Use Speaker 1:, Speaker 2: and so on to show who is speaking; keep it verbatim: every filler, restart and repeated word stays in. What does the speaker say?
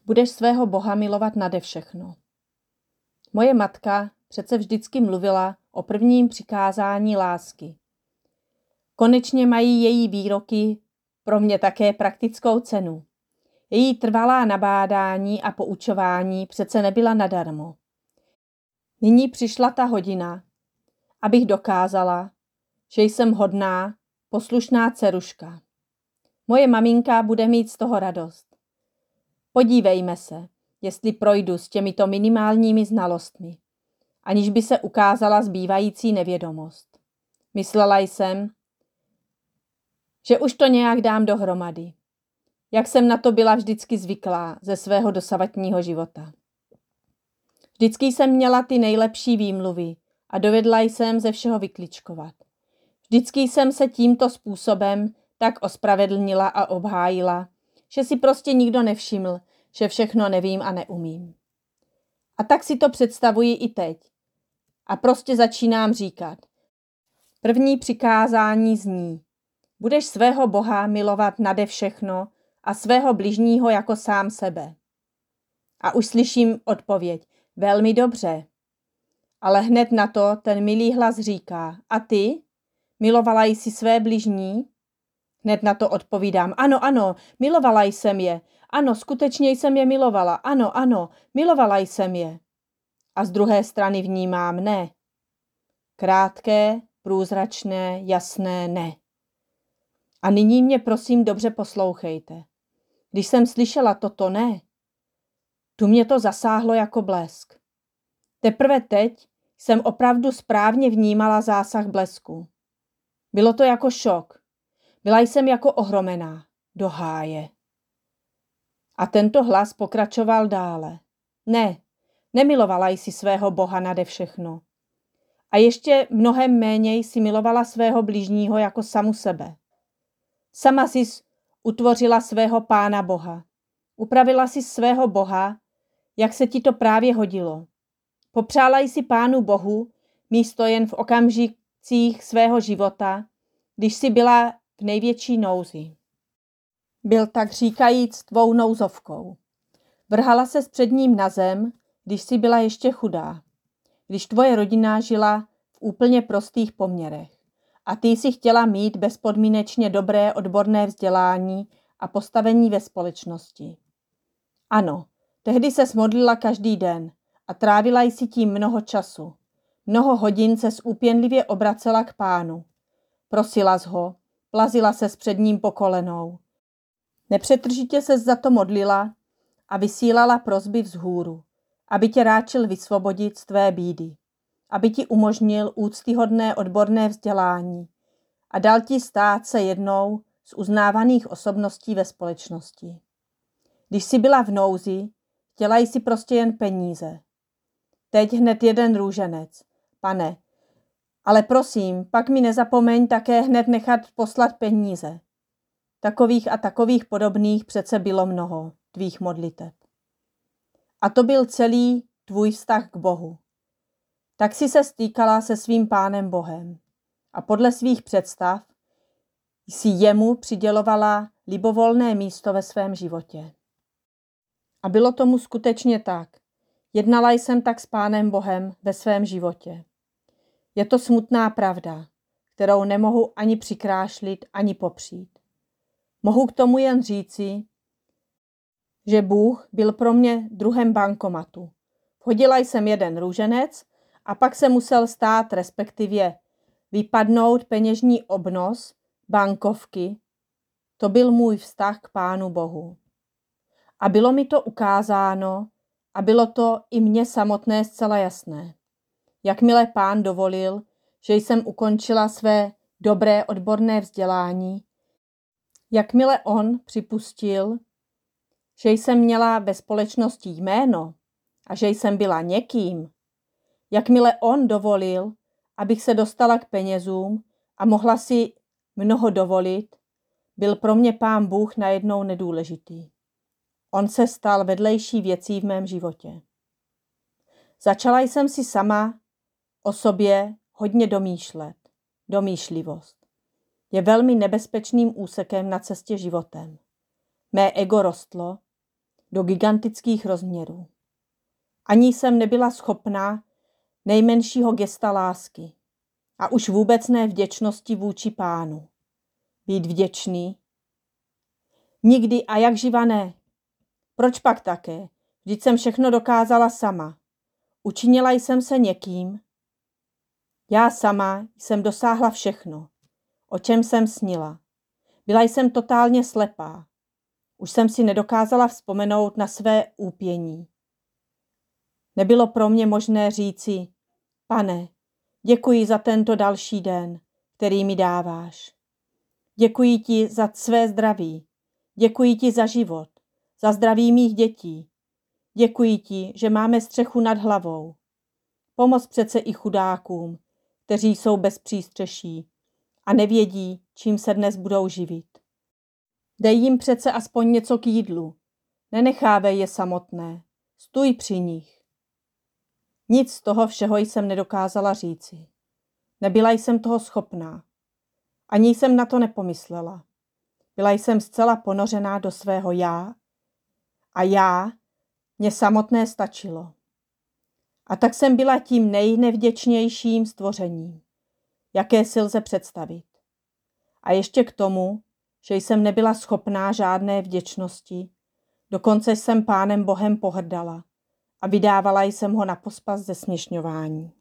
Speaker 1: Budeš svého Boha milovat nade všechno. Moje matka přece vždycky mluvila o prvním přikázání lásky. Konečně mají její výroky pro mě také praktickou cenu. Její trvalá nabádání a poučování přece nebyla nadarmo. Nyní přišla ta hodina, abych dokázala, že jsem hodná, poslušná dceruška. Moje maminka bude mít z toho radost. Podívejme se, jestli projdu s těmito minimálními znalostmi, aniž by se ukázala zbývající nevědomost. Myslela jsem, že už to nějak dám dohromady, jak jsem na to byla vždycky zvyklá ze svého dosavadního života. Vždycky jsem měla ty nejlepší výmluvy a dovedla jsem ze všeho vykličkovat. Vždycky jsem se tímto způsobem tak ospravedlnila a obhájila, že si prostě nikdo nevšiml, že všechno nevím a neumím. A tak si to představuji i teď. A prostě začínám říkat. První přikázání zní: budeš svého Boha milovat nade všechno a svého bližního jako sám sebe. A už slyším odpověď: velmi dobře. Ale hned na to ten milý hlas říká: a ty? Milovala jsi své bližní? Hned na to odpovídám: ano, ano, milovala jsem je. Ano, skutečně jsem je milovala. Ano, ano, milovala jsem je. A z druhé strany vnímám ne. Krátké, průzračné, jasné ne. A nyní mě prosím dobře poslouchejte. Když jsem slyšela toto ne, tu mě to zasáhlo jako blesk. Teprve teď jsem opravdu správně vnímala zásah blesku. Bylo to jako šok. Byla jsem jako ohromená. Do háje. A tento hlas pokračoval dále. Ne, nemilovala jsi svého Boha nade všechno. A ještě mnohem méně jsi milovala svého bližního jako samu sebe. Sama jsi utvořila svého Pána Boha. Upravila jsi svého Boha, jak se ti to právě hodilo. Popřála jsi Pánu Bohu místo jen v okamžicích svého života, když jsi byla v největší nouzi. Byl tak říkajíc tvou nouzovkou. Vrhala se před ním na zem, když jsi byla ještě chudá. Když tvoje rodina žila v úplně prostých poměrech. A ty jsi chtěla mít bezpodmínečně dobré odborné vzdělání a postavení ve společnosti. Ano, tehdy ses modlila každý den a trávila jsi tím mnoho času. Mnoho hodin ses úpěnlivě obracela k Pánu. Prosila jsi ho, plazila ses před ním po kolenou. Nepřetržitě ses za to modlila a vysílala prosby vzhůru, aby tě ráčil vysvobodit z tvé bídy, aby ti umožnil úctyhodné odborné vzdělání a dal ti stát se jednou z uznávaných osobností ve společnosti. Když jsi byla v nouzi, chtěla jsi prostě jen peníze. Teď hned jeden růženec. Pane, ale prosím, pak mi nezapomeň také hned nechat poslat peníze. Takových a takových podobných přece bylo mnoho tvých modliteb. A to byl celý tvůj vztah k Bohu. Tak si se stýkala se svým Pánem Bohem a podle svých představ jsi jemu přidělovala libovolné místo ve svém životě. A bylo tomu skutečně tak. Jednala jsem tak s Pánem Bohem ve svém životě. Je to smutná pravda, kterou nemohu ani přikrášlit, ani popřít. Mohu k tomu jen říci, že Bůh byl pro mě druhem bankomatu. Vhodila jsem jeden růženec a pak se musel stát, respektive vypadnout peněžní obnos bankovky. To byl můj vztah k Pánu Bohu. A bylo mi to ukázáno a bylo to i mně samotné zcela jasné. Jakmile Pán dovolil, že jsem ukončila své dobré odborné vzdělání, jakmile on připustil, že jsem měla ve společnosti jméno a že jsem byla někým, jakmile on dovolil, abych se dostala k penězům a mohla si mnoho dovolit, byl pro mě Pán Bůh najednou nedůležitý. On se stal vedlejší věcí v mém životě. Začala jsem si sama o sobě hodně domýšlet. Domýšlivost je velmi nebezpečným úsekem na cestě životem. Mé ego rostlo do gigantických rozměrů. Ani jsem nebyla schopná nejmenšího gesta lásky a už vůbec ne vděčnosti vůči Pánu. Být vděčný? Nikdy a jak živa ne. Proč pak také? Vždyť jsem všechno dokázala sama. Učinila jsem se někým. Já sama jsem dosáhla všechno, o čem jsem snila. Byla jsem totálně slepá. Už jsem si nedokázala vzpomenout na své úpění. Nebylo pro mě možné říci, Pane, děkuji za tento další den, který mi dáváš. Děkuji ti za své zdraví. Děkuji ti za život, za zdraví mých dětí. Děkuji ti, že máme střechu nad hlavou. Pomoz přece i chudákům, kteří jsou bez přístřeší a nevědí, čím se dnes budou živit. Dej jim přece aspoň něco k jídlu. Nenechávej je samotné. Stůj při nich. Nic z toho všeho jsem nedokázala říci. Nebyla jsem toho schopná. Ani jsem na to nepomyslela. Byla jsem zcela ponořená do svého já a já, mě samotné stačilo. A tak jsem byla tím nejnevděčnějším stvořením, jaké si lze představit. A ještě k tomu, že jsem nebyla schopná žádné vděčnosti, dokonce jsem Pánem Bohem pohrdala a vydávala jsem ho na pospas zesměšňování.